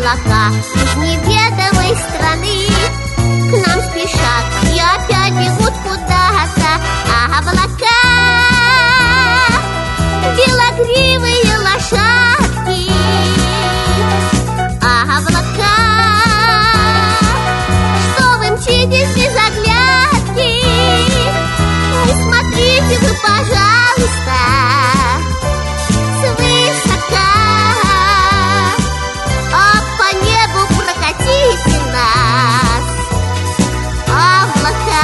облака из неведомой страны к нам спешат и опять бегут куда-то облака. Белогривые лошадки, облака, что вы мчитесь без оглядки? Не смотрите вы, пожалуйста, свысока, а по небу прокатите нас, облака.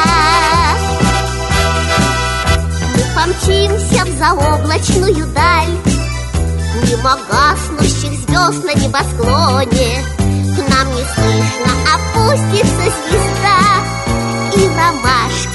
Мы помчимся в заоблачную даль, мимо гаснущих звезд на небосклоне. К нам неслышно опустится звезда, и ромашки